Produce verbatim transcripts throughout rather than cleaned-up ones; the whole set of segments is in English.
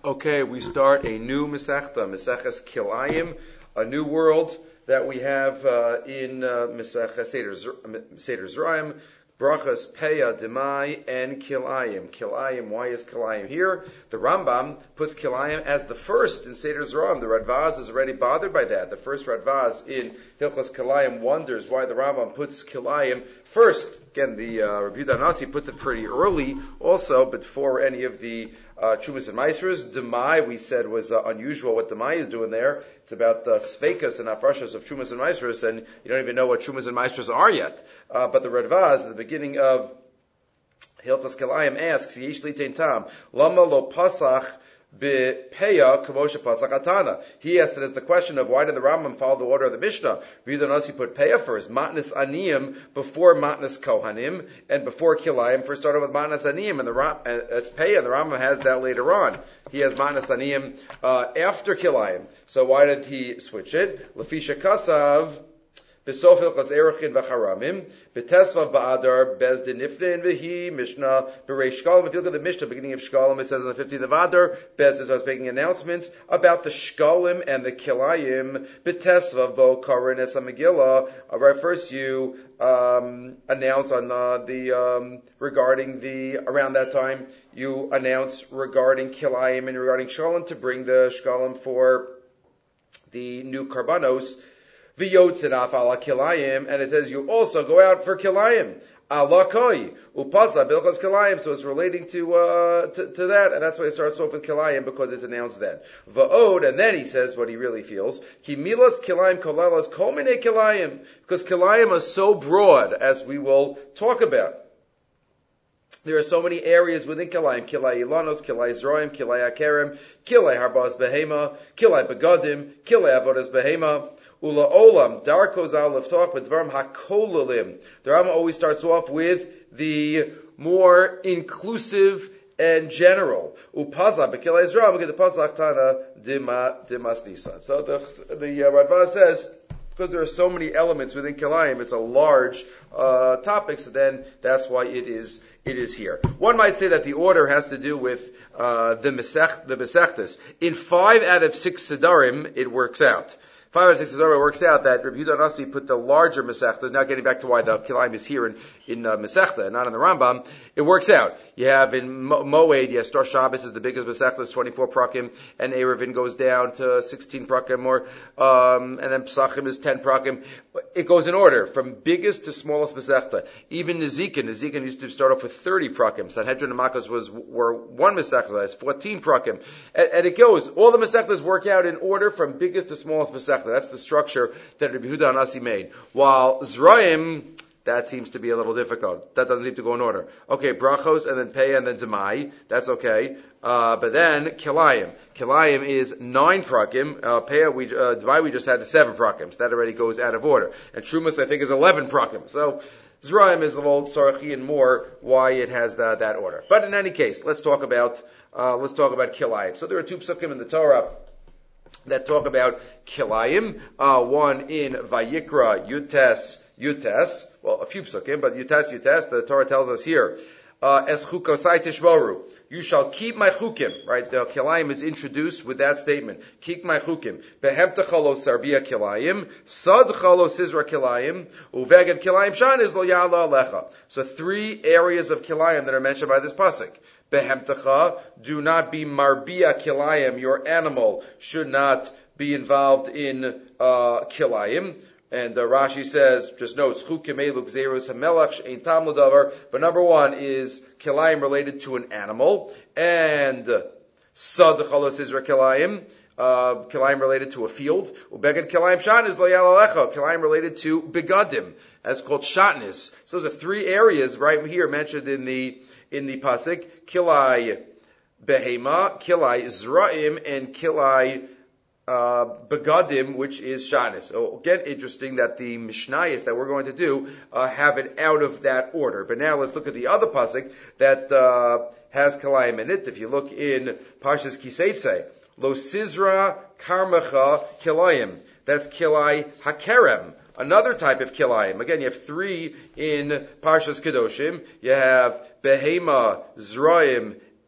Okay, we start a new Masechta, Maseches Kilayim, a new world that we have uh, in uh, Maseches Seder, Seder Zerayim, Brachas, Peah, Demai, and Kilayim. Kilayim, why is Kilayim here? The Rambam puts Kilayim as the first in Seder Zerayim. The Radvaz is already bothered by that. The first Radvaz in Hilchos Kilayim wonders why the Rambam puts Kilayim first. Again, the uh, Rabbi Yehuda Nasi puts it pretty early also, before any of the uh, Chumas and Maasros. Demai, we said, was uh, unusual what Demai is doing there. It's about the Sveikas and Afrashas of Chumas and Maasros, and you don't even know what Chumas and Maasros are yet. Uh, but the Radvaz, at the beginning of Hilchos Kilayim, asks, Yesh li tein tam, lama lo pasach Bepeya Kamosha Pasach Atana. He asked it as the question of why did the Rambam follow the order of the Mishnah? Rabbi Nasi put Peya first, Matnas Aniyim before Matnas Kohanim, and before Kilayim first started with Matnas Aniyim, and the Ram, uh, it's Peya, and the Rambam has that later on. He has Matnas Aniyim uh, after Kilayim. So why did he switch it? Lafisha Kasav. Besof Hilchos Erechin v'Charamim, B'Tesvav Ba'adar, Bez Dinifne V'Hi, Mishnah, B'Reish Shkalim. If you look at the Mishnah, beginning of Shkalim, it says on the fifteenth of Adar, Bez is making announcements about the Shkalim and the Kilayim, B'Tesvav Bo Karin Es HaMegillah. Right, first you um, announce on uh, the um, regarding the around that time you announce regarding Kilayim and regarding Shkalim to bring the Shkalim for the new Karbanos. V'yotzeraf ala kilayim, and it says you also go out for kilayim. Ala koi upasa bilchos kilayim. So it's relating to, uh, to to that, and that's why it starts off with kilayim because it's announced then. Va'od, and then he says what he really feels. Ki milas kilayim kolalas kol minei kilayim, because kilayim are so broad, as we will talk about. There are so many areas within Kilayim. Kilay Ilanos, Kilay Zerayim, Kilay Akerem, Kilay Harbaz Behema, Kilay Begadim, Kilay Avodas Behema. Ula Olam, Darkos Aleph talk, but Dvarim HaKolalim. The Rambam always starts off with the more inclusive and general. Upaza, Bekilay Zerayim, we get the Pasach Tana, Dima, Dimas Nisan. So the, the uh, Radvaz says, because there are so many elements within Kilayim, it's a large uh, topic, so then that's why it is it is here. One might say that the order has to do with uh, the Mesech, the Mesechtes. In five out of six Sidarim, it works out. Five out of six Sidarim, it works out that Rabbi Yehuda Nasi put the larger Mesechtes. Now getting back to why the Kilayim is here in, in uh, Mesechta and not in the Rambam, it works out. You have in Mo- Moed, you have Star Shabbos is the biggest Mesechtes, twenty-four prakim, and Erevin goes down to sixteen prakim, or, um, and then Pesachim is ten prakim. It goes in order, from biggest to smallest Mesechta. Even Nezikin, Nezikin used to start off with thirty prakim. Sanhedrin and Makos was, were one Mesechta, that's fourteen prakim. And, and it goes, all the Mesechtas work out in order from biggest to smallest Mesechta. That's the structure that Rabbi Yehuda Nasi made. While Zerayim, that seems to be a little difficult. That doesn't seem to go in order. Okay, brachos, and then peah, and then demai. That's okay. Uh, but then kilayim. Kilayim is nine prakim. Uh, peah, we, uh, demai, we just had seven prakim. So that already goes out of order. And trumas, I think, is eleven prakim. So Zerayim is a little sarachi and more why it has the, that order. But in any case, let's talk about, uh, let's talk about kilayim. So there are two psukim in the Torah that talk about kilayim. Uh, one in Vayikra, Yutes, Yutes. Well, a few psukim, but Yutes, Yutes, the Torah tells us here, uh, Es chukosai tishmoru. You shall keep my chukim. Right? The kilayim is introduced with that statement. Keep my chukim. Behemtecha lo sarbia kilayim. Sadcha lo sizra kilayim. Uveged kilayim shanis lo ya'ala alecha. So three areas of kilayim that are mentioned by this pasuk. Behemtecha, do not be marbia kilayim. Your animal should not be involved in uh, kilayim. And uh, Rashi says, just notes, chukim elu gzeiros hamelach she'ein tam l'davar. But number one is kilayim related to an animal, and sadcha lo sizra kilayim. Uh, kilayim related to a field. Ubeged kilayim shanis lo ya'ala alecha. Kilayim related to begadim. That's called shatnis. So those are three areas right here mentioned in the in the pasuk. Kilai behema, kilai zra'im, and kilai uh, begadim, which is shatnis. So again, interesting that the mishnayos that we're going to do uh, have it out of that order. But now let's look at the other pasuk that uh, has kilayim in it. If you look in Parshas Kiseitze, Lo Sizra Karmecha Kilayim. That's Kilai Hakerem. Another type of Kilayim. Again, you have three in Parshas Kedoshim. You have Behema, Zraim,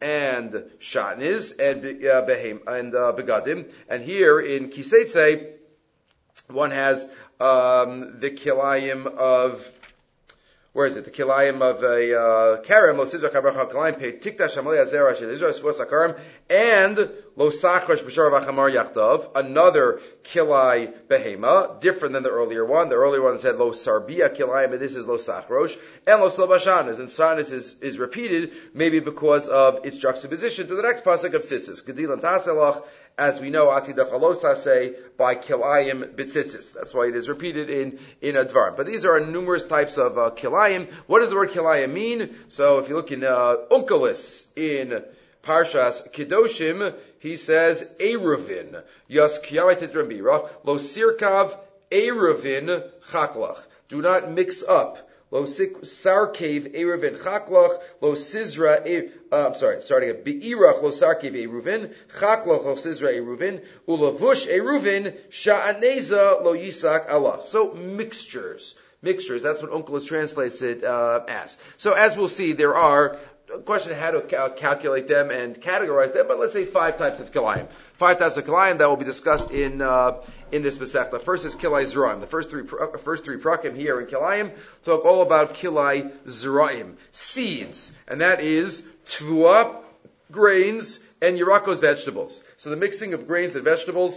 and shatnez and uh, behem and uh, begadim. And here in Kiseitse, one has um, the kilayim of. Where is it? The kilayim of a uh, karam, lo sizra kabracha kilayim pe tikta shamalei azera shel Israel svos akaram, and lo sachrosh b'shar v'chamar yachdav, another kilai behema, different than the earlier one. The earlier one said lo sarbia kilayim, but this is lo sachrosh, and lo slobashanas. And shanas is, is repeated, maybe because of its juxtaposition to the next pasuk of tzitzis. Gedilan taselach, as we know, Asida Chalosa say by Kilayim Bitzitzis. That's why it is repeated in, in Advar. But these are numerous types of uh, Kilayim. What does the word Kilayim mean? So if you look in uh, Unkelis, in Parshas Kedoshim, he says, Eruvin, Yas Kiyamet Rambira, Lo Sirkav Eruvin Chaklach. Do not mix up. Lo sarkev eruvin chaklach, lo sizra, uh, I'm sorry, starting at be'irach lo sarkev eruvin, chaklach lo sizra eruvin, ulavush eruvin, sha'aneza lo yisak Allah. So mixtures, mixtures, that's what Unkelis translates it uh, as. So as we'll see, there are, a question how to cal- calculate them and categorize them, but let's say five types of kilayim. Five types of kilayim that will be discussed in uh, in this Masechta. The first is kilai zeraim. The first three uh, first three prakim here in kilayim talk all about kilai zeraim, seeds, and that is tvua, grains, and yirakos, vegetables. So the mixing of grains and vegetables.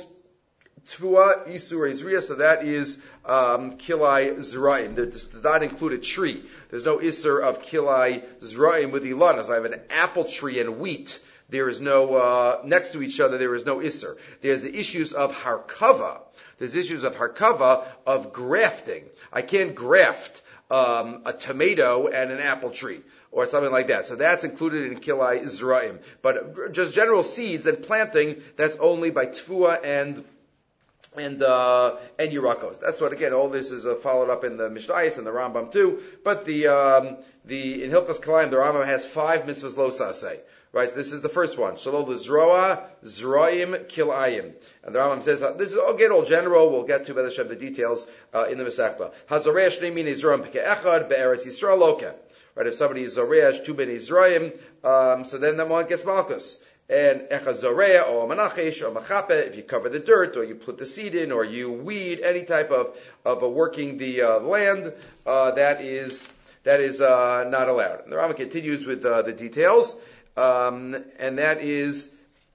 Tvua isur ezriya, so that is um, kilai zeraim. This does not include a tree. There's no isur of kilai zeraim with ilana. So I have an apple tree and wheat. There is no uh, next to each other. There is no isur. There's the issues of harkava. There's issues of harkava of grafting. I can't graft um, a tomato and an apple tree, or something like that. So that's included in kilai zeraim. But just general seeds and planting, that's only by tvua and and uh, and yirakos. That's what, again, all this is uh, followed up in the Mishnayos and the Rambam too. But the um, the in Hilchos Kilayim, the Rambam has five mitzvahs lo saseh. Right, so this is the first one. Shalol l'zroa, zraim, kilayim. And the Rambam says, uh, this is, again, all general. We'll get to, B'ez Hashem, the details uh, in the Masechta. Hazoreh shnei min Yisraim p'ke'echad, be'eretz Yisrael loka. Right, if somebody is zoreh, two ben Yisraim, um, so then that one gets malchus. And echad zoreah, or manachesh, or machape, if you cover the dirt, or you put the seed in, or you weed, any type of, of uh, working the uh, land, uh, that is, that is uh, not allowed. And the Rambam continues with uh, the details. Um, and that is,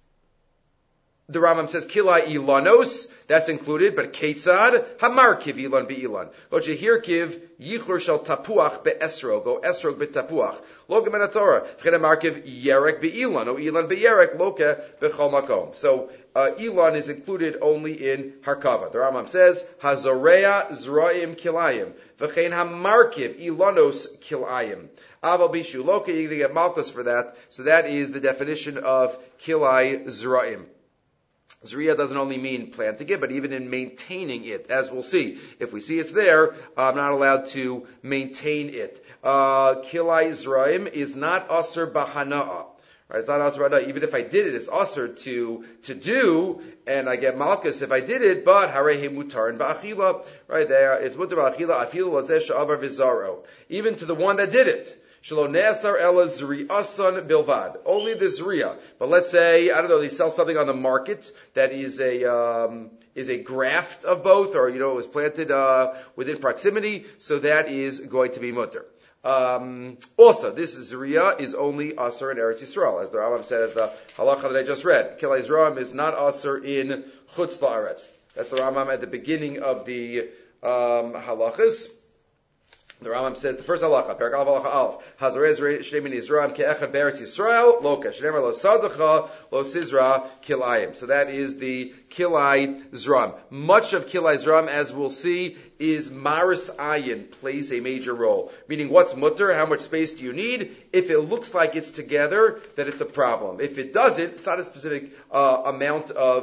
the Rambam says, Kilai ilanos, that's included, but Ketzad, Hamarkiv ilan be'ilan. Lo jehirkiv, yichur shel tapuach be'esrog, go esrog be'tapuach. Lo gemen Torah, v'chen hamarkiv yerek be'ilan, o ilan be'yerek, loke b'chol makom. So, uh, ilan is included only in Harkava. The Rambam says, Hazoreya zraim kilayim, v'chen hamarkiv ilanos kilayim. Aval bishu loka, you're going to get malchus for that. So that is the definition of kilai zraim. Zriya doesn't only mean planting it, but even in maintaining it, as we'll see. If we see it's there, I'm not allowed to maintain it. Uh, kilai zraim is not asr bahana'a. Right? It's not asr bahana'a. Even if I did it, it's asr to, to do, and I get malchus if I did it, but harehe mutar and ba'achila. Right there, it's mutar ba'achila, afilu lazeh sha'avar vizaro. Even to the one that did it. Shelo ne'asar ela zri'asan bilvad. Only the zriya. But let's say, I don't know, they sell something on the market that is a, um, is a graft of both, or, you know, it was planted, uh, within proximity, so that is going to be mutter. Um, also, this zriya is only asr in Eretz Yisrael, as the Rambam said, as the halacha that I just read. Kilai zraim is not asr in Chutz La'aretz. That's the Rambam at the beginning of the, um, halachas. The Rambam says the first halacha, Perek Aleph halacha Aleph, Hazarez shnei min Yisrael ke'echad be'eretz Yisrael loka shneimar lo sadacha lo sizra kilayim. So that is the kilai zram. Much of kilai zram, as we'll see, is maris ayin, plays a major role. Meaning, what's mutter? How much space do you need? If it looks like it's together, then it's a problem. If it doesn't, it's not a specific uh, amount of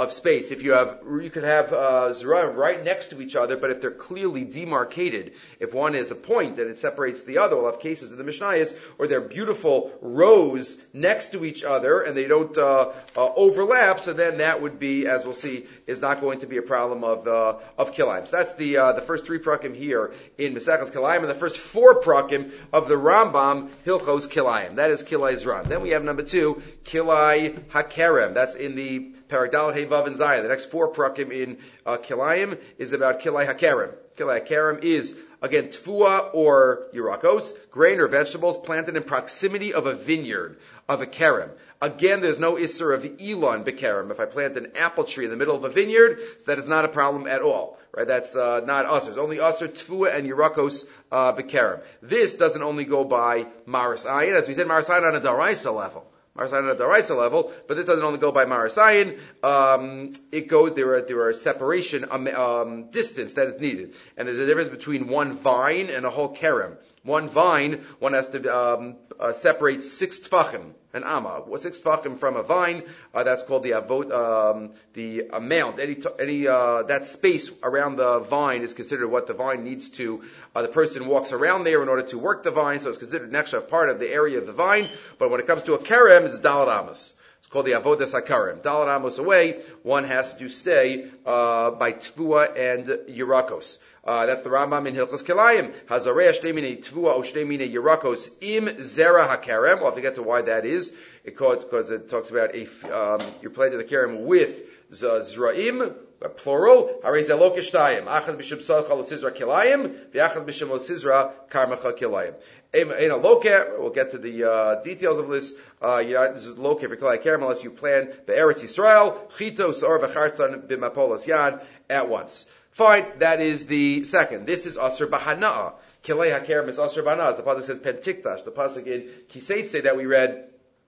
of space. If you have, you could have uh, Zerayim right next to each other, but if they're clearly demarcated, if one is a point that it separates the other, we'll have cases in the Mishnayos, or they're beautiful rows next to each other and they don't uh, uh, overlap, so then that would be, as we'll see, is not going to be a problem of uh, of kilayim. So that's the uh, the first three prakim here in Maseches Kilayim, and the first four prakim of the Rambam Hilchos Kilayim. That is Kilai Zran. Then we have number two, Kilai Hakerem. That's in the Parak Dalet Hey Vav and Zayin. The next four prakim in uh, Kilayim is about Kilai Hakerem. Kilai Hakerem is, again, tfua or yirakos, grain or vegetables planted in proximity of a vineyard, of a kerem. Again, there's no isser of elon bekerem. If I plant an apple tree in the middle of a vineyard, that is not a problem at all. Right? That's uh, not usser. It's only usser, tfua, and yirakos uh, bekerem. This doesn't only go by maris ayin, as we said, maris ayin on a daraisa level. Maris ayin on a daraisa level, but this doesn't only go by maris ayin. Um, it goes, there are, there are separation, um, um, distance that is needed. And there's a difference between one vine and a whole kerem. One vine, one has to um, uh, separate six tfachim, an amma. Six tfachim from a vine, uh, that's called the avot, um, the amount. Any, any uh, that space around the vine is considered what the vine needs to. Uh, the person walks around there in order to work the vine, so it's considered an extra part of the area of the vine. But when it comes to a kerem, it's dalad amos. It's called the avodas hakarim. Dalad amos away, one has to stay uh, by tfua and yirakos. Uh, that's the Rambam in Hilchos Kilayim. Hazarei shtei minei tvua o shtei minei yirakos im zera hakerem. We'll have to get to why that is. Because, because it talks about a, um, you're planting the kerem with zraim, plural. Harei zelok shtayim. Achad b'shem salcha l'sizra kilayim, v'achad b'shem l'sizra karmacha kilayim. In a loker, we'll get to the uh, details of this. Uh, you know, this is loker for kilayim kerem unless you plant the Eretz Yisrael, chitos or v'chartzan b'mapolas yad at once. Fine, that is the second. This is Asr Bahana'a. Kilei HaKerem is Asr Bahana'a. The pasuk says Pentiktash. The pasuk in Kiseitse that we read,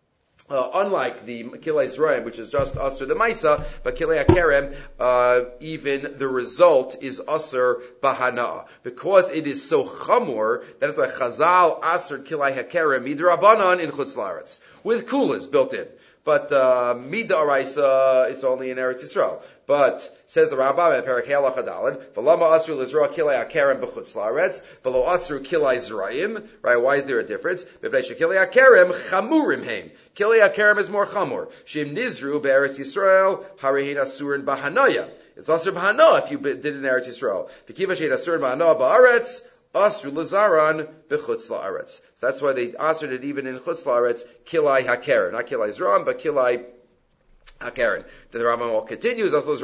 uh, unlike the Kilei Zrayim, which is just Asr the Maisa, but Kilei HaKerem, uh, even the result is Asr Bahana'a. Because it is so chamor, that is why Chazal Asr Kilei HaKerem Midrabanan in Chutz La'aretz, with kulas built in. But uh, Mida Araisa is only in Eretz Yisrael. But says the Rambam in Parak Halach Adalad, V'lama asru l'zra kilei hakerem b'chutz la'aretz, v'lo asru kilei zrayim. Right? Why is there a difference? B'bnei shekilei hakerem chamurim heim. Kilei hakerem is more chamur. Shim nizru be'Eretz Yisrael harehin asurin b'hanaya. It's asur b'hana if you did it in Eretz Yisrael. V'kiva shein asurin b'hana ba'aretz, asru l'zaran b'chutz la'aretz. So that's why they asred it even in chutz la'aretz, kilei hakerem, not kilei zram, but kilei Karen. Then the Rambam continues, as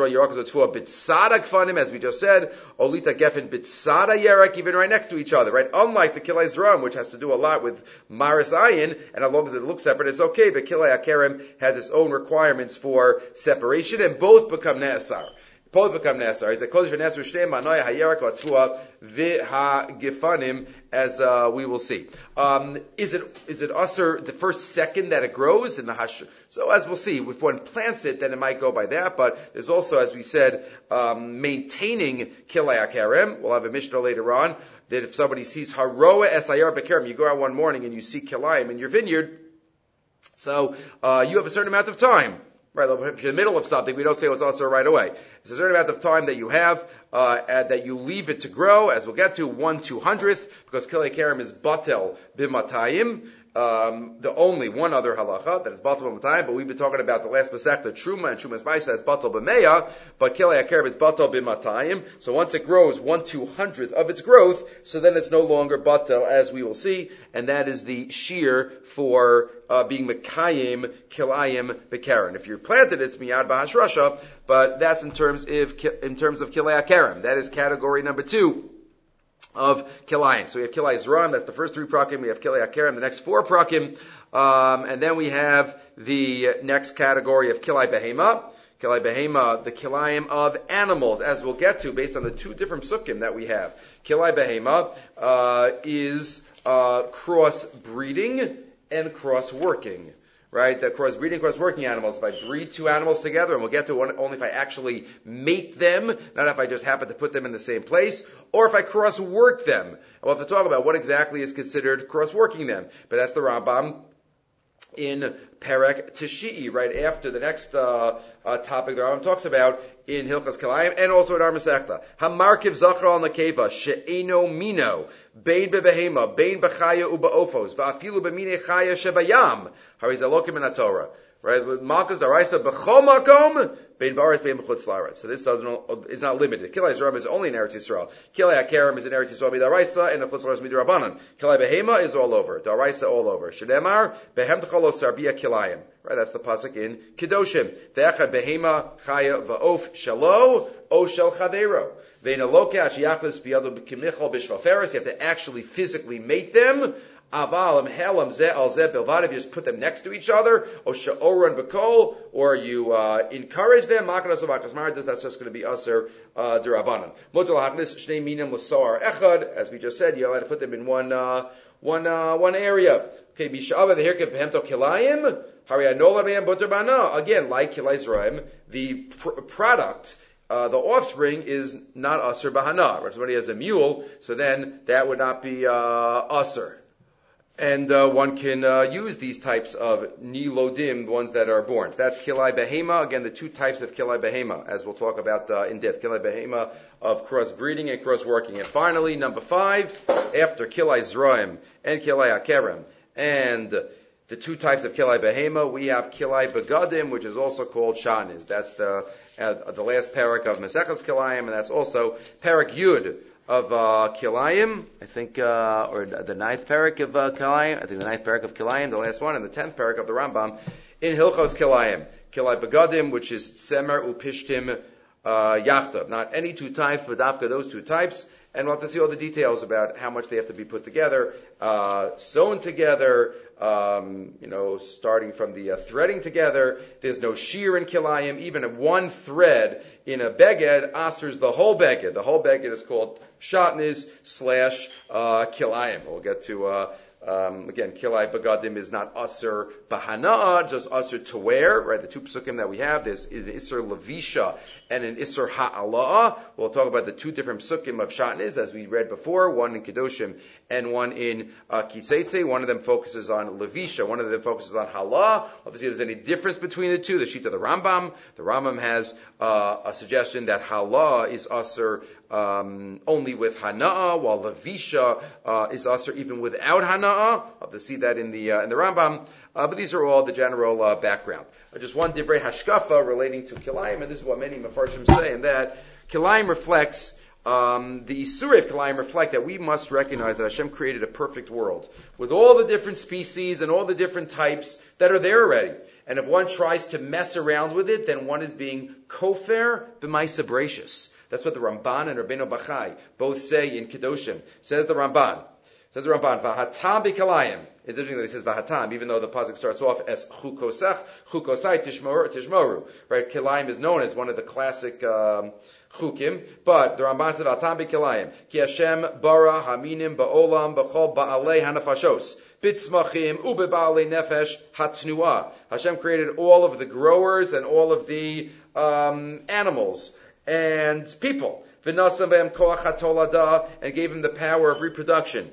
we just said, Olita Geffen Bitsada Yerak, even right next to each other, right? Unlike the Kilei Zram, which has to do a lot with Maris Ayin, and as long as it looks separate, it's okay, but Kilei HaKerem has its own requirements for separation, and both become Ne'asar. Both become Ne'asar. He said, Kodesh v'Ne'asar Shteim, Manoya HaYerak v'Atvua v'Ha-Gefanim, as uh, we will see. Um, is it is it usher the first second that it grows in the hash? So as we'll see, if one plants it, then it might go by that. But there's also, as we said, um, maintaining kilei hakerem. We'll have a mishnah later on that if somebody sees haroa esayar bekerem, you go out one morning and you see kilayim in your vineyard, so uh, you have a certain amount of time. Right, if you're in the middle of something, we don't say it's also right away. It's a certain amount of time that you have, uh, that you leave it to grow, as we'll get to, one two hundredth, because Kilei Kerem is batel b'matayim, um, the only one other halacha, that is batel b'matayim, but we've been talking about the last Masech, the Truma and Trumas Maisa, that's batel b'meya, but Kilei Kerem is batel b'matayim, so once it grows one two hundredth of its growth, so then it's no longer batel, as we will see, and that is the shear for Uh, being Mekayim, Kilayim, Bekaren. If you're planted, it's Miyad Bahashrasha, but that's in terms of, in terms of Kilei HaKerem. That is category number two of Kilayim. So we have Kilei Zram, that's the first three prakim. We have Kilei HaKerem, the next four prakim. Um, and then we have the next category of Kilei Behema. Kilei Behema, the Kilayim of animals, as we'll get to, based on the two different psukim that we have. Kilei Behema uh, is uh, cross-breeding and cross-working, right? The cross-breeding, cross-working animals. If I breed two animals together, and we'll get to one only if I actually mate them, not if I just happen to put them in the same place, or if I cross-work them. And we'll have to talk about what exactly is considered cross-working them. But that's the Rambam in Perek Tishi'i, right after the next uh, uh, topic the Rambam talks about in Hilchas Kilayim, and also in our Masechta. Hamarkiv Zachar al Nekeva, She'eno Mino, Bein Bebehema, Bein Bechaya Ubaofos, Va'afilu Bemine Chaya Shebayam, Harizalokim in Torah. Right? Malchus Daraisa B'chol Makom, Bein Baris, Bein B'chutz La'aretz. So this doesn't, is not limited. Kilai Zerub is only in Eretz Yisrael. Kilai Akarim is in Eretz Yisrael B'Daraisa, and the Chutz La'aretz Midrabanan. Kilai Behema is all over. Daraisa all over. Shedemar, Behem T'cholo Sarbia Kilayim. Right? That's the pasuk in Kedoshim. Ve'echad Behema Chaya Va'of Shalo, O Shel Chavero. Ve'in Aloka Achiyachlis B'yadu B'kimichol B'shvaferes. You have to actually physically mate them. Aval, helam, zeh, al zeh, bilvad, if you just put them next to each other, or sha'oran b'kol, or you, uh, encourage them, makaras of akasmar, that's just going to be aser, uh, derabanan. Motul hachnis, shnei minim l'soar echad, as we just said, you're allowed to put them in one, uh, one, uh, one area. Okay, bisha'ava, the hirkev behemto kilayim, hariyanola behem butter bana. Again, like kilay zraim, the pr- product, Uh, the offspring is not aser bahana. Right? Somebody has a mule, so then that would not be, uh, aser. And uh, one can uh, use these types of nilodim, the ones that are born. So that's kilai behema. Again, the two types of kilai behema, as we'll talk about uh, in depth. Kilai behema of cross breeding and cross working. And finally, number five, after kilai zraim and kilai akerem, and the two types of kilai behema, we have kilai begadim, which is also called shaniz. That's the uh, the last parak of Maseches Kilayim, and that's also parak yud of uh, Kilayim, I think, uh, or the ninth parak of uh, Kilayim, I think the ninth parak of Kilayim, the last one, and the tenth parak of the Rambam, in Hilchos Kilayim. Kilai Begadim, which is Semer Upishtim uh, Yachtav. Not any two types, but dafka those two types. And we'll have to see all the details about how much they have to be put together, uh, sewn together, um, you know, starting from the uh, threading together. There's no shear in kilayim. Even one thread in a beged asters the whole beged. The whole beged is called shatnez slash uh, kilayim. We'll get to uh, Um, again, kilai begadim is not aser bahana, just aser to wear, right? The two psukim that we have, there's an iser levisha and an iser ha'ala. We'll talk about the two different psukim of shatnez, as we read before, one in Kedoshim and one in uh, Kitzeitze. One of them focuses on levisha, one of them focuses on hala. Obviously, if there's any difference between the two, the sheet of the Rambam, the Rambam has uh, a suggestion that hala is aser Um, only with hana'a, while levisha uh, is aser even without hana'a. I'll have to see that in the uh, in the Rambam. Uh, but these are all the general uh, background. Uh, just one divrei hashkafa relating to kilayim, and this is what many mafarshim say, and that kilayim reflects um, the isurei of kilayim reflect that we must recognize that Hashem created a perfect world with all the different species and all the different types that are there already. And if one tries to mess around with it, then one is being kofer b'maisa brachus. That's what the Ramban and Rabbeinu Bachai both say in Kedoshim. Says the Ramban. Says the Ramban, Vahatam b'kalayim. It's interesting that he says Vahatam, even though the pasuk starts off as Chukosach, Chukosai tishmoru, tishmoru. Right? Kilayim is known as one of the classic um, Chukim, but the Ramban says Vahatam b'kalayim. Ki Hashem bara haminim ba'olam b'chol ba'alei hanafashos. Bitzmachim ubeba'alei nefesh hatnua. Hashem created all of the growers and all of the um, animals and people, and gave him the power of reproduction.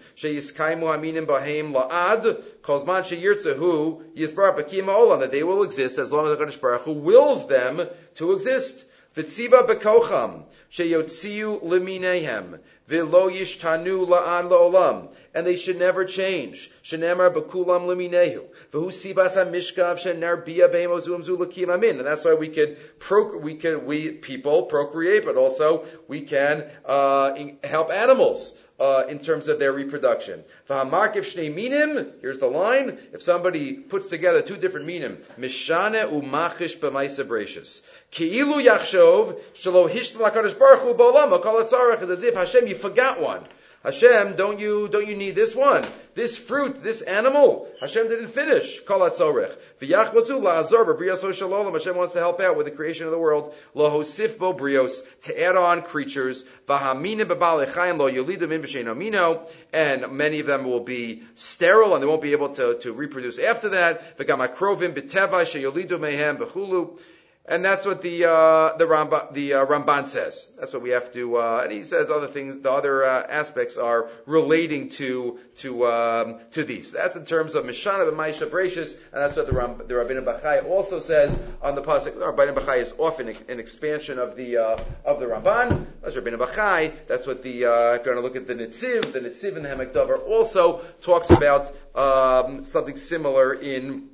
That they will exist as long as the Kadosh Baruch Hu wills them to exist. V'tziva bekocham sheyotziu lemineihem v'lo yishtanu la'an la'olam, and they should never change. Shenemar bekulam leminehu v'hu sibas hamishkav shenarbia beimozum zulakim amin, and that's why we could pro we could we people procreate, but also we can uh, in, help animals. Uh, in terms of their reproduction. V'hamarkiv shnei minim, here's the line, if somebody puts together two different minim, mishane u'machish b'maisa brachus. Ki'ilu yachshov, shelo hishtam l'kadosh baruch hu ba'olam, ha'kol hatzarech, as if Hashem, you forgot one. Hashem, don't you, don't you need this one? This fruit, this animal, Hashem didn't finish. Kol hatzorech. V'yachvazu la'azor b'brios ha'shalom, Hashem wants to help out with the creation of the world. Lo hosif bo brios, to add on creatures. V'hamina b'balei chayim lo yolidim in b'shein amino, and many of them will be sterile and they won't be able to, to reproduce after that. V'gam akrovim b'teva sheyolidu mehem b'chulu. And that's what the uh, the Ramban, the uh, Ramban says. That's what we have to. Uh, and he says other things. The other uh, aspects are relating to to um, to these. That's in terms of Mishana b'Maisha Bereshis, and that's what the Ram, the Rabbeinu Bachai also says on the pasuk. Rabbeinu Bachai is often an expansion of the uh, of the Ramban. That's Rabbeinu Bachai. That's what the uh, if you want to look at the Netziv, the Netziv in the Ha'amek Davar also talks about um, something similar in.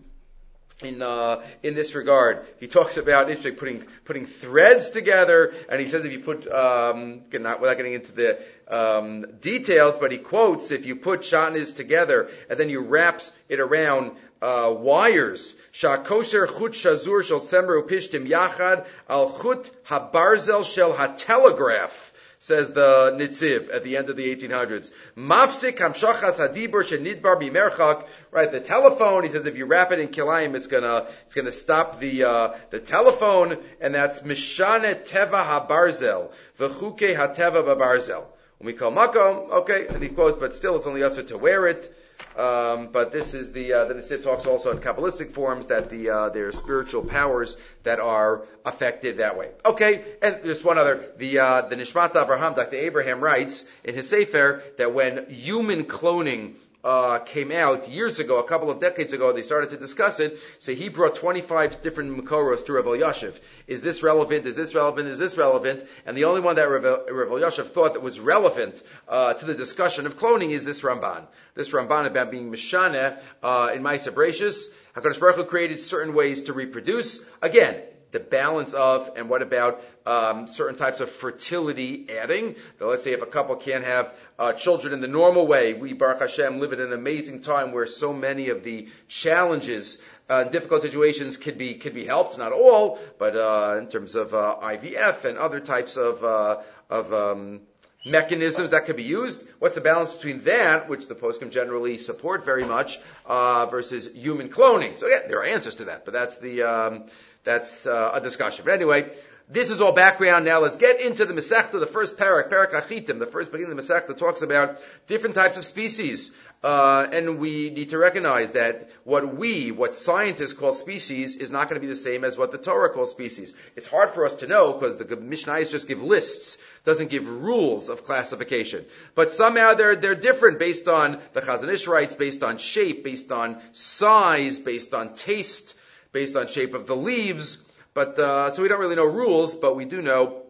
In uh, in this regard, he talks about interesting putting putting threads together, and he says if you put um, not without getting into the um, details, but he quotes if you put shatnez together and then you wrap it around uh, wires, shakosher chut shazur shel tzemer upishtim yachad al chut habarzel shel hatelegraph. Says the Nitziv at the end of the eighteen hundreds. Mafsik hamshachas hadibur shenidbar bimerchak. Right, the telephone. He says if you wrap it in kilayim, it's gonna it's gonna stop the uh, the telephone, and that's mishane teva habarzel v'chuke hateva babarzel. When we call makom, okay, and he quotes, but still it's only usher to wear it. Um, but this is the uh, the Nitziv talks also in Kabbalistic forms that the uh, there are spiritual powers that are affected that way. Okay, and there's one other. The uh, the Nishmat Avraham, Doctor Abraham writes in his Sefer that when human cloning uh, came out years ago, a couple of decades ago, they started to discuss it. So he brought twenty-five different Makoros to Rav Elyashiv. Is this relevant? Is this relevant? Is this relevant? And the only one that Rav, Rav Elyashiv thought that was relevant uh, to the discussion of cloning is this Ramban. This Ramban about being Mishana uh, in Ma'aseh Bereshis. HaKadosh Baruch Hu created certain ways to reproduce. Again, the balance of, and what about um, certain types of fertility adding? So let's say if a couple can't have uh, children in the normal way, we, Baruch Hashem, live in an amazing time where so many of the challenges, uh, difficult situations could be could be helped. Not all, but uh, in terms of uh, I V F and other types of uh, of um, mechanisms that could be used. What's the balance between that, which the poskim generally support very much, uh, versus human cloning? So again, there are answers to that, but that's the um, that's uh, a discussion. But anyway, this is all background. Now let's get into the Masechta, the first parak, Parak Achitim, the first beginning of the Masechta talks about different types of species. Uh, and we need to recognize that what we, what scientists call species, is not going to be the same as what the Torah calls species. It's hard for us to know because the Mishnayos just give lists, doesn't give rules of classification. But somehow they're they're different based on the Chazon Ish writes, based on shape, based on size, based on taste, based on shape of the leaves. But uh, so we don't really know rules, but we do know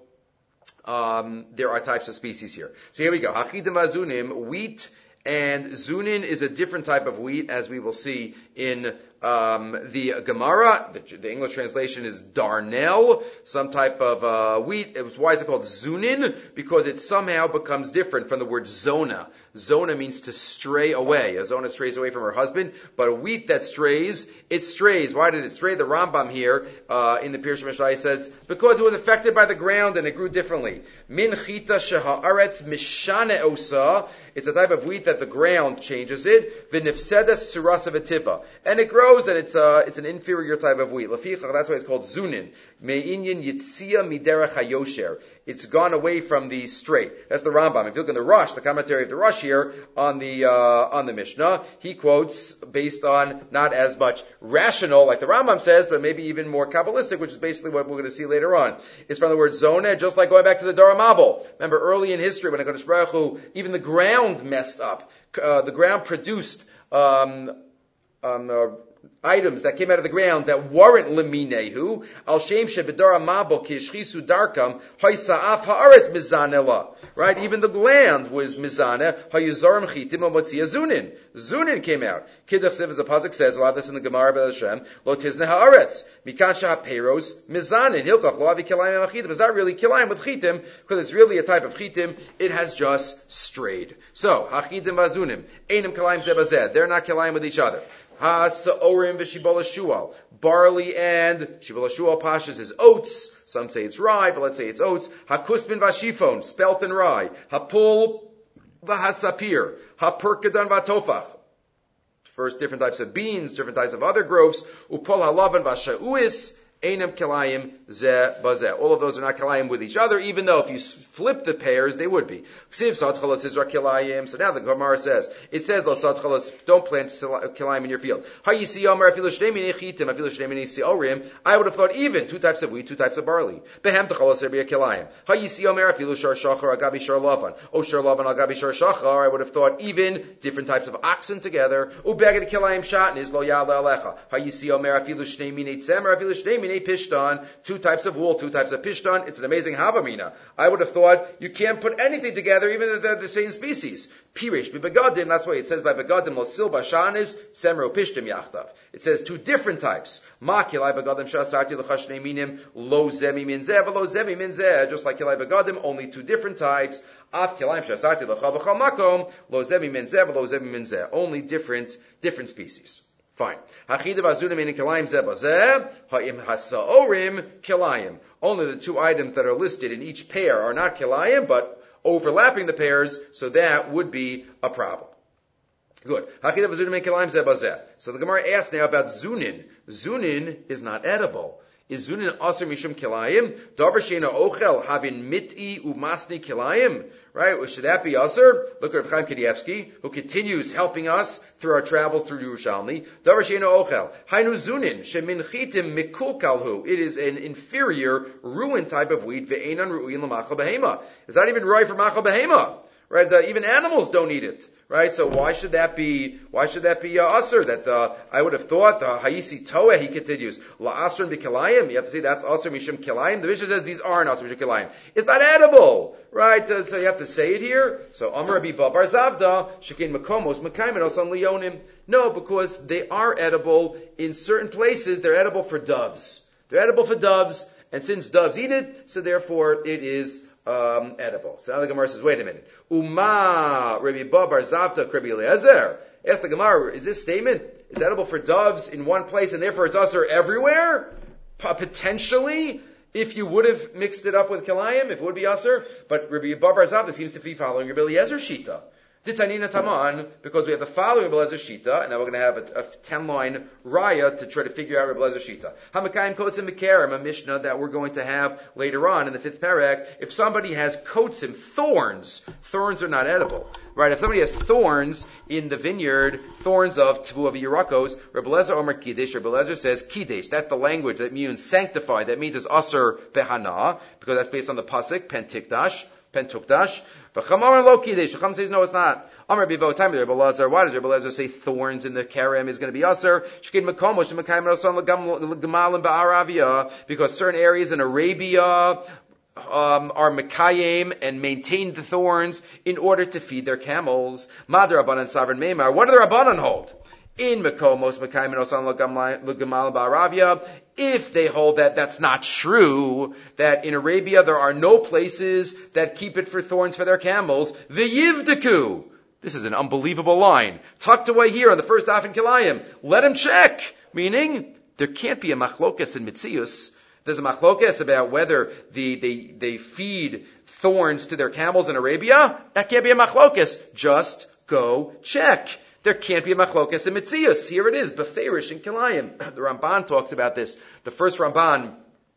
um, there are types of species here. So here we go. Hachidim azunim, wheat. And zunin is a different type of wheat, as we will see in um, the Gemara. The, the English translation is darnel, some type of uh, wheat. It was, why is it called zunin? Because it somehow becomes different from the word zona. Zona means to stray away. A zona strays away from her husband, but a wheat that strays, it strays. Why did it stray? The Rambam here uh, in the Pirush Mishnah says, because it was affected by the ground and it grew differently. Min chita sheha'aretz mishane osa. It's a type of wheat that the ground changes it. V'nifsedas surasa v'tiva. And it grows and it's uh, it's an inferior type of wheat. Lafichach, that's why it's called zunin. Me'inyin yitzia miderech hayosher. It's gone away from the straight. That's the Rambam. If you look in the Rush, the commentary of the Rush here on the uh, on the Mishnah, he quotes based on not as much rational, like the Rambam says, but maybe even more Kabbalistic, which is basically what we're going to see later on. It's from the word zoneh, just like going back to the Dara Mabul. Remember, early in history, when HaKadosh Baruch Hu, even the ground messed up. Uh, the ground produced um, um, uh, items that came out of the ground that weren't leminehu, al shem shebedara mabel kishchisu darkam, haisa'af ha'aretz mizanela. Right? Even the land was mizana, hayuzarim chitim amotzia zunin. Zunin came out. Kidduch Siv, as the Pasuk says, we'll have this in the Gemara B'el Hashem, lo tizne ha'aretz, mikan sha'peros mizanin, hilkach lo avi kilayim achitim. It's not really kilayim with chitim, because it's really a type of chitim. It has just strayed. So, hachidim vazunim, einim kilayim zebazed. They're not kilayim with each other. Ha-sa'orim v'shibol shual. Barley and shibol shual pashas is oats. Some say it's rye, but let's say it's oats. Ha-kusbin v'shifon, spelt and rye. Ha-pul v'hasapir. Ha-perkadan v'tofach. First, different types of beans, different types of other groves. Upol halavan v'sha'uis. Einam kilayim ze bazeh. All of those are not kilayim with each other, even though if you flip the pairs, they would be. Ksiv sad chalas is kilayim. So now the Gemara says, it says, lo sad chalas, don't plant kilayim in your field. Hayisi yomer afilu shnei minei chitim, afilu shnei minei siorim. I would have thought even two types of wheat, two types of barley. Behem techalas erbi kilayim. Hayisi yomer afilu shar shachar agabi shar lavan. O shar lavan agabi shar shachar. I would have thought even different types of oxen together. Ubeged kilayim shatn is lo yala alecha. Hayisi yomer afilu shnei minei tzemer, afilu shnei minei pishtan, two types of wool, two types of pishtan. It's an amazing havamina. I would have thought you can't put anything together, even if they're the same species. Pirish begadim. That's why it says by begadim lo sil bashan is semro pishtim yachtav. It says two different types. Ma kilai begadim shasarti l'chashnei minim lo zemi min zeh v'lo zemi min zeh. Just like kilai begadim, only two different types. Af kilaim shasarti l'cha b'chal makom lo zemi min zeh v'lo zemi min zeh. Only different different species. Fine. Only the two items that are listed in each pair are not kilayim, but overlapping the pairs, so that would be a problem. Good. So the Gemara asks now about zunin. Zunin is not edible. Is zunin aser mishum kilayim? Davar sheina ochel havin mit'i umasni kilayim? Right? Well, should that be aser? Look at Chaim Kanievsky, who continues helping us through our travels through Yerushalmi. Davar sheina ochel. Hainu zunin shemin chitim mikul kalhu. It is an inferior, ruined type of wheat. Ve'enan ru'in l'machal behema. It's not even right for machal behema. Right? The, even animals don't eat it. Right? So why should that be, why should that be uh, usr? That, uh, I would have thought, the uh, hayisi toeh, he continues, la asr b'kilayim. You have to say that's asr mishum kilayim. The Mishnah says these are not asr mishum kilayim. It's not edible. Right? Uh, so you have to say it here. So, Amar Rabbi Babar Zavda, shekin makomos, makaimenos on leonim. No, because they are edible in certain places. They're edible for doves. They're edible for doves. And since doves eat it, so therefore it is Um, edible. So now the Gemara says, wait a minute. Uma Rabbi Babar Zavta Rabbi Eliezer. Ask the Gemara, is this statement is edible for doves in one place and therefore it's usher everywhere? P- potentially, if you would have mixed it up with kilayim, if it would be usher. But Rabbi Babar Zavta seems to be following Rabbi Eliezer Shita. Ditanina Taman, because we have the following Rabbi Eliezer Shita, and now we're going to have a, a ten-line raya to try to figure out Rabbi Eliezer Shita. Hamakayim Kotzim Mekarim, a Mishnah that we're going to have later on in the fifth parak. If somebody has kotzim, thorns, thorns are not edible. Right? If somebody has thorns in the vineyard, thorns of Tvu of Yerakos, Rabbi Eliezer Omer Kiddush, Rabbi Eliezer says Kiddush. That's the language that means sanctified. That means it's Aser Behana, because that's based on the pasuk, Pentikdash, Pentukdash. But Chamaran lo Kiddush. Cham says no, it's not. Amar Bivo time Rabbi Eliezer. Why does Rabbi Eliezer say thorns in the kerem is going to be aser? Shkid makomo shemekayim rosan legamalim ba'aravia, because certain areas in Arabia um, are mekayim and maintain the thorns in order to feed their camels. Madar Rabbanan Savran Meimar. What do the Rabbanan hold? In Mekomos Mekayim Osan L'Gamal Ba'Aravia, if they hold that that's not true, that in Arabia there are no places that keep it for thorns for their camels, V'yivdeku. This is an unbelievable line. Tucked away here on the first daf in Kilayim. Let him check. Meaning, there can't be a machlokas in Mitzius. There's a machlokas about whether the, they, they feed thorns to their camels in Arabia. That can't be a machlokas. Just go check. There can't be a machlokas in Mitzius. Here it is, Beferish in Kilayim. The Ramban talks about this. The first Ramban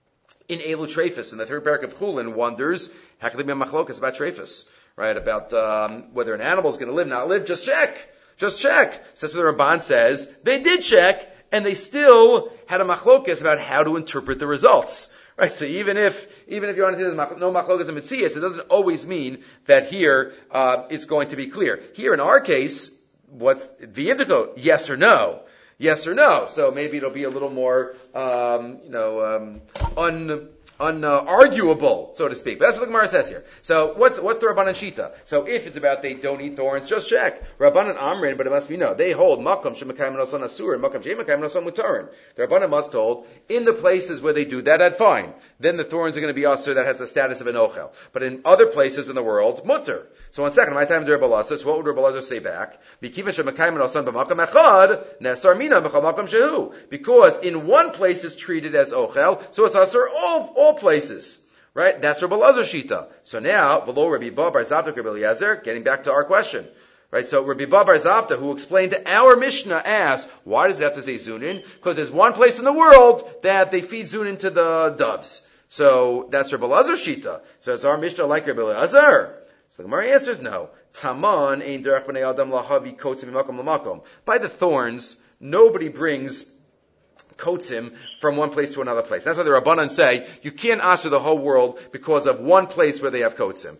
in Elu Trefus, in the third parak of Chulin, wonders, how can there be a machlokas about Trefus? Right, about um, whether an animal is going to live, not live, just check. Just check. So that's what the Ramban says. They did check, and they still had a machlokas about how to interpret the results. Right, so even if, even if you want to say there's no machlokas in Mitzius, it doesn't always mean that here, uh, it's going to be clear. Here in our case, what's the indico? Yes or no? Yes or no? So maybe it'll be a little more, um, you know, um, un, unarguable, uh, so to speak. But that's what the Gemara says here. So what's what's the Rabbanan Shita? So if it's about they don't eat thorns, just check. Rabbanan Amrin, but it must be no. They hold Makam Shemekayim Nosan Asur and Makam Shemekayim Nosan Mutarin. The Rabbanan must hold in the places where they do that, that's fine. Then the thorns are going to be Asur, that has the status of an Ochel. But in other places in the world, Mutter. So one second, my time to Rabbi Elazar. So what would Rabbi Elazar say back? Because in one place it's treated as Ochel, so it's Asur all, all places. Right? That's Rabbi Elazar Shita. So now, below Rabbi Babar Zavtok Rabbi Eliezer, getting back to our question. Right, so Rabbi Bar Zavta, who explained to our Mishnah, asked, why does it have to say zunin? Because there's one place in the world that they feed zunin to the doves. So that's Rabbi Elazar Shita. So is our Mishnah like Rabbi Elazar? So the Gemara answers no. Taman ein derech b'nei adam lahavi kotzim mimakom lamakom. By the thorns, nobody brings kotzim from one place to another place. That's why the Rabbanan say you can't answer the whole world because of one place where they have kotzim.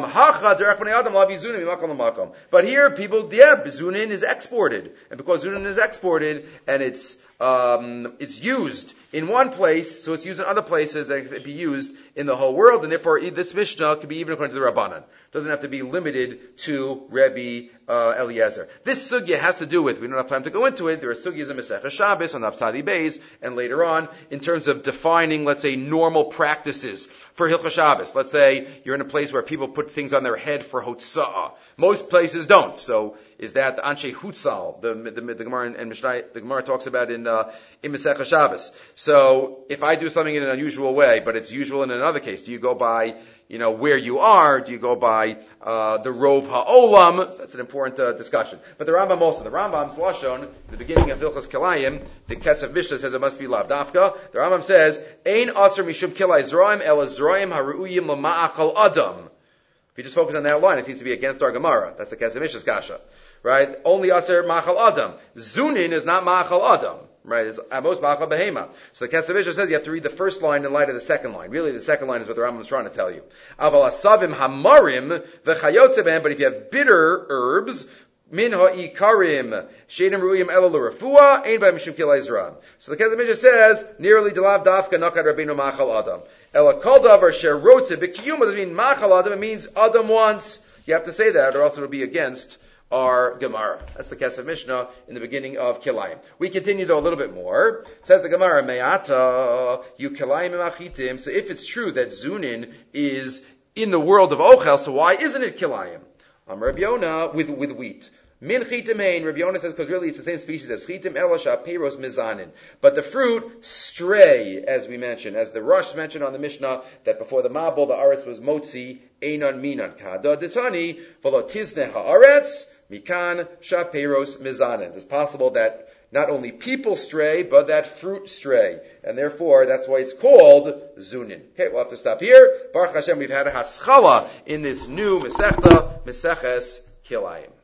But here, people, yeah, zunin is exported, and because zunin is exported and it's um, it's used in one place, so it's used in other places that it can be used in the whole world, and therefore this Mishnah can be even according to the Rabbanan. It doesn't have to be limited to Rabbi uh, Eliezer. This sugya has to do with, we don't have time to go into it, there are sugyas in Masechah Shabbos on Hafsadi Beis, and later on, in terms of defining, let's say, normal practices for Hilchah Shabbos. Let's say you're in a place where people put things on their head for Hotza'ah. Most places don't. So is that the Anshe Hutzal, the, the, the Gemara and Mishnah, the Gemara talks about in, uh, in Masechah Shabbos. So if I do something in an unusual way, but it's usual in another case, do you go by, you know, where you are? Do you go by, uh, the Rov Ha'olam? That's an important, uh, discussion. But the Rambam also, the Rambam's Lashon, in the beginning of Hilchas Kilayim, the Kesef Mishnah says it must be Lav Dafka. The Rambam says, Ein Aser Mishum Kilai Zroim, Ela Zroim HaRu'uyim L'Ma'achal Adam. If you just focus on that line, it seems to be against our Gemara. That's the Kesef Mishnah's Kasha. Right? Only Aser Ma'achal Adam. Zunin is not Ma'achal Adam. Right? It's at most Ma'achal Behema. So the Kesef Mishnah says you have to read the first line in light of the second line. Really, the second line is what the Rambam is trying to tell you. Aval Asavim Hamarim V'chayotze B'hem, but if you have bitter herbs, Min ha'ikarim sheinim ru'yim ela l'refua ein b'hem mishum kilei zram. So the Kesef Mishnah says nearly delav dafka nakad rabbeinu machal adam. Ela kol davar sherotze b'kiyum doesn't mean machal adam. It means adam wants. You have to say that, or else it will be against our Gemara. That's the Kesef Mishnah in the beginning of Kilayim. We continue though a little bit more. It says the Gemara me'ata you kilayim imachitim. So if it's true that zunin is in the world of ochel, so why isn't it kilayim? Um, Rabbi Yonah with with wheat. Min chitimain, Rabbi Yonah says, because really it's the same species as chitim, elasha, peros, mizanin. But the fruit stray, as we mentioned, as the Rosh mentioned on the Mishnah, that before the Mabul, the Aretz was motzi, einon minan, kada detani, v'lo tizne ha'aretz, mikan, shaperos, mizanin. It's possible that not only people stray, but that fruit stray. And therefore, that's why it's called zunin. Okay, we'll have to stop here. Baruch Hashem, we've had a haschala in this new Masechta, Meseches Kilayim.